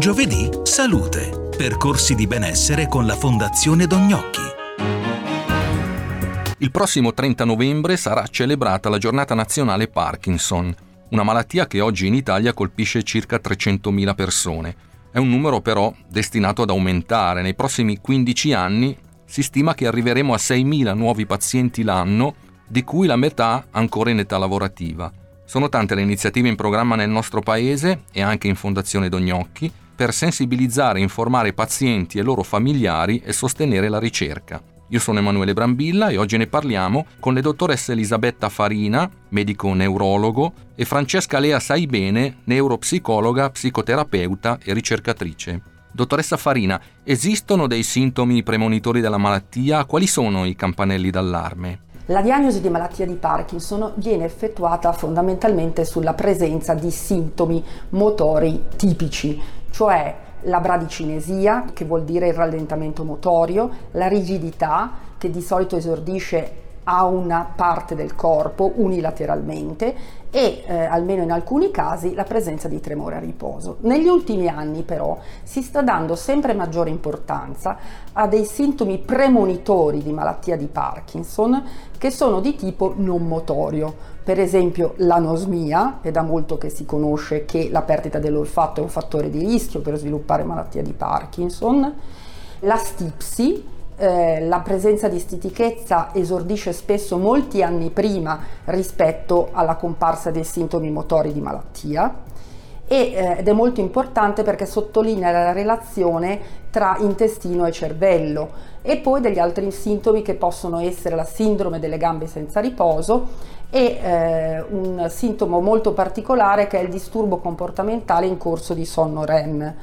Giovedì Salute. Percorsi di benessere con la Fondazione Don Gnocchi. Il prossimo 30 novembre sarà celebrata la giornata nazionale Parkinson, una malattia che oggi in Italia colpisce circa 300.000 persone. È un numero però destinato ad aumentare. Nei prossimi 15 anni si stima che arriveremo a 6.000 nuovi pazienti l'anno, di cui la metà ancora in età lavorativa. Sono tante le iniziative in programma nel nostro paese e anche in Fondazione Don Gnocchi per sensibilizzare e informare i pazienti e i loro familiari e sostenere la ricerca. Io sono Emanuele Brambilla e oggi ne parliamo con le dottoresse Elisabetta Farina, medico neurologo, e Francesca Lea Saibene, neuropsicologa, psicoterapeuta e ricercatrice. Dottoressa Farina, esistono dei sintomi premonitori della malattia? Quali sono i campanelli d'allarme? La diagnosi di malattia di Parkinson viene effettuata fondamentalmente sulla presenza di sintomi motori tipici, cioè la bradicinesia, che vuol dire il rallentamento motorio, la rigidità, che di solito esordisce a una parte del corpo unilateralmente e almeno in alcuni casi la presenza di tremore a riposo. Negli ultimi anni però si sta dando sempre maggiore importanza a dei sintomi premonitori di malattia di Parkinson che sono di tipo non motorio, per esempio l'anosmia. È da molto che si conosce che la perdita dell'olfatto è un fattore di rischio per sviluppare malattia di Parkinson, la stipsi. La presenza di stitichezza esordisce spesso molti anni prima rispetto alla comparsa dei sintomi motori di malattia ed è molto importante perché sottolinea la relazione tra intestino e cervello, e poi degli altri sintomi che possono essere la sindrome delle gambe senza riposo e un sintomo molto particolare che è il disturbo comportamentale in corso di sonno REM.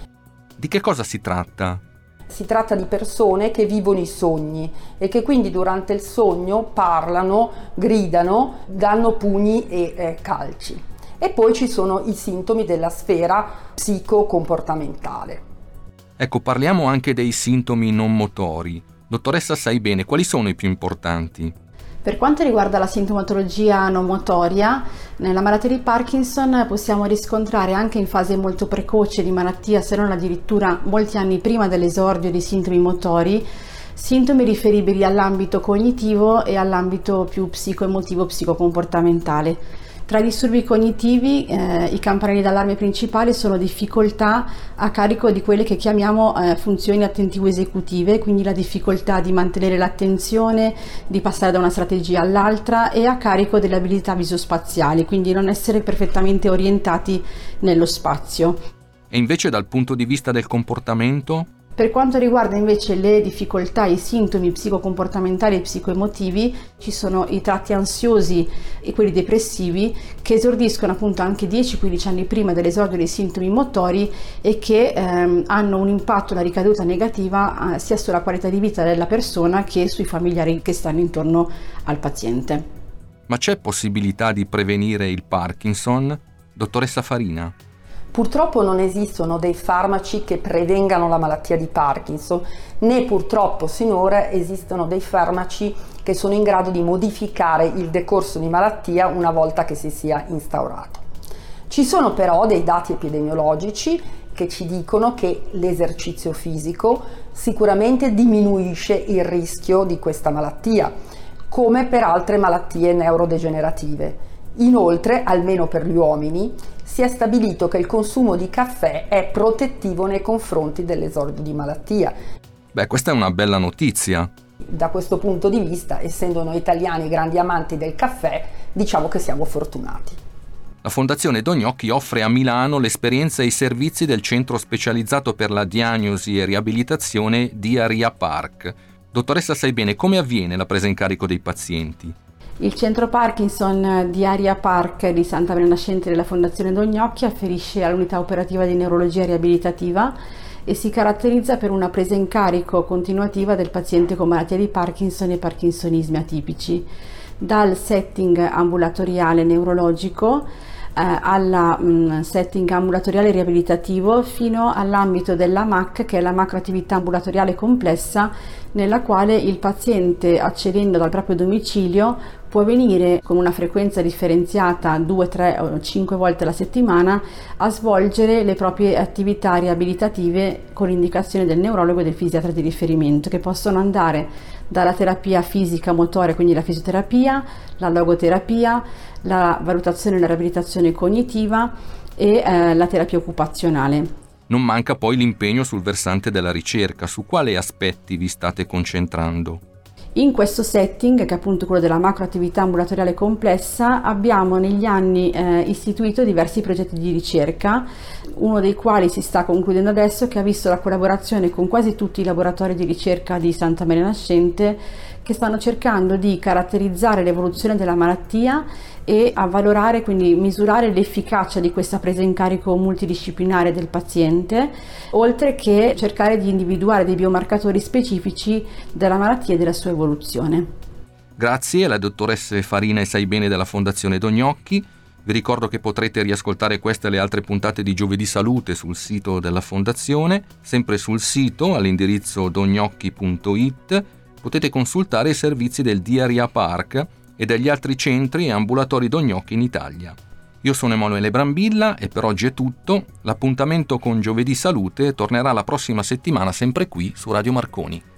Di che cosa si tratta? Si tratta di persone che vivono i sogni e che quindi durante il sogno parlano, gridano, danno pugni e calci. E poi ci sono i sintomi della sfera psicocomportamentale. Ecco, parliamo anche dei sintomi non motori. Dottoressa Saibene, quali sono i più importanti? Per quanto riguarda la sintomatologia non motoria, nella malattia di Parkinson possiamo riscontrare anche in fase molto precoce di malattia, se non addirittura molti anni prima dell'esordio di sintomi motori, sintomi riferibili all'ambito cognitivo e all'ambito più psicoemotivo psicocomportamentale. Tra i disturbi cognitivi i campanelli d'allarme principali sono difficoltà a carico di quelle che chiamiamo funzioni attentivo-esecutive, quindi la difficoltà di mantenere l'attenzione, di passare da una strategia all'altra, e a carico delle abilità visospaziali, quindi non essere perfettamente orientati nello spazio. E invece dal punto di vista del comportamento? Per quanto riguarda invece le difficoltà, i sintomi psicocomportamentali e psicoemotivi, ci sono i tratti ansiosi e quelli depressivi che esordiscono appunto anche 10-15 anni prima dell'esordio dei sintomi motori e che hanno un impatto, una ricaduta negativa sia sulla qualità di vita della persona che sui familiari che stanno intorno al paziente. Ma c'è possibilità di prevenire il Parkinson? Dottoressa Farina? Purtroppo non esistono dei farmaci che prevengano la malattia di Parkinson, né purtroppo sinora esistono dei farmaci che sono in grado di modificare il decorso di malattia una volta che si sia instaurato. Ci sono però dei dati epidemiologici che ci dicono che l'esercizio fisico sicuramente diminuisce il rischio di questa malattia, come per altre malattie neurodegenerative. Inoltre, almeno per gli uomini, si è stabilito che il consumo di caffè è protettivo nei confronti dell'esordio di malattia. Beh, questa è una bella notizia. Da questo punto di vista, essendo noi italiani grandi amanti del caffè, diciamo che siamo fortunati. La Fondazione Don Gnocchi offre a Milano l'esperienza e i servizi del centro specializzato per la diagnosi e riabilitazione di Aria Park. Dottoressa Saibene, come avviene la presa in carico dei pazienti? Il centro Parkinson di Aria Park di Santa Maria Nascente della Fondazione Don Gnocchi afferisce all'unità operativa di neurologia riabilitativa e si caratterizza per una presa in carico continuativa del paziente con malattia di Parkinson e parkinsonismi atipici, dal setting ambulatoriale neurologico alla setting ambulatoriale riabilitativo fino all'ambito della MAC, che è la macroattività ambulatoriale complessa, nella quale il paziente, accedendo dal proprio domicilio, può venire con una frequenza differenziata 2, 3 o 5 volte alla settimana a svolgere le proprie attività riabilitative con indicazione del neurologo e del fisiatra di riferimento, che possono andare dalla terapia fisica motoria, quindi la fisioterapia, la logoterapia, la valutazione e la riabilitazione cognitiva e la terapia occupazionale. Non manca poi l'impegno sul versante della ricerca. Su quali aspetti vi state concentrando? In questo setting, che è appunto quello della macroattività ambulatoriale complessa, abbiamo negli anni istituito diversi progetti di ricerca, uno dei quali si sta concludendo adesso, che ha visto la collaborazione con quasi tutti i laboratori di ricerca di Santa Maria Nascente, che stanno cercando di caratterizzare l'evoluzione della malattia e a valorare, quindi misurare l'efficacia di questa presa in carico multidisciplinare del paziente, oltre che cercare di individuare dei biomarcatori specifici della malattia e della sua evoluzione. Grazie alle dottoresse Farina e Saibene della Fondazione Dognocchi. Vi ricordo che potrete riascoltare queste e le altre puntate di Giovedì Salute sul sito della Fondazione. Sempre sul sito, all'indirizzo dognocchi.it, potete consultare i servizi del DRA Park e degli altri centri e ambulatori Dognocchi in Italia. Io sono Emanuele Brambilla e per oggi è tutto. L'appuntamento con Giovedì Salute tornerà la prossima settimana sempre qui su Radio Marconi.